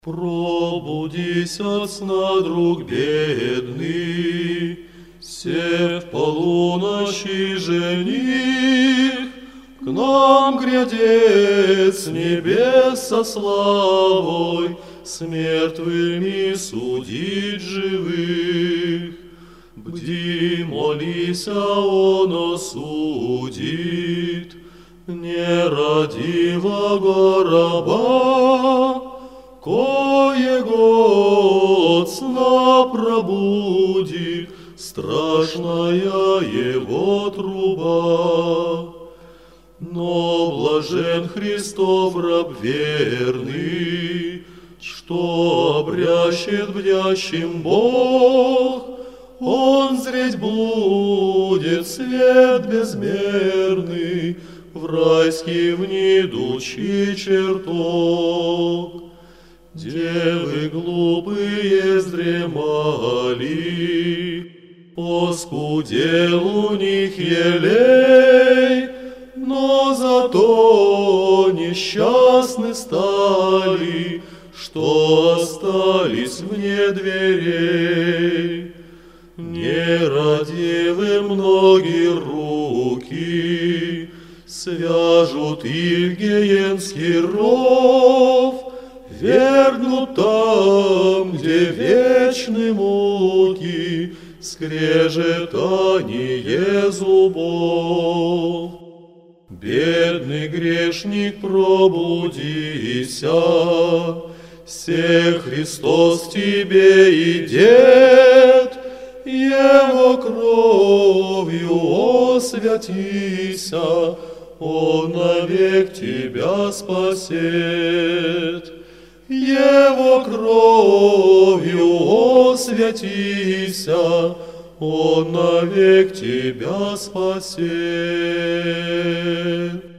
Пробудись от сна, друг бедный, сев полуночи жених, к нам грядет с небес со славой, с мертвыми судить живых. Бди, молись, а он осудит нерадивого раба, коего от сна пробудит страшная его труба. Но блажен Христов раб верный, что обрящет бдящим Бог, он зреть будет свет безмерный в райский внедучий чертог. Девы глупые вздремали, поскудел у них елей, но зато несчастны стали, что остались вне дверей. Нерадивы многие руки свяжут их гиенский ров, вергнут там, где вечны муки, скрежетание зубов. Бедный грешник, пробудися, се Христос тебе и дед, Его кровью освятися, Он навек тебя спасет. Его кровью освятися, Он навек тебя спасет.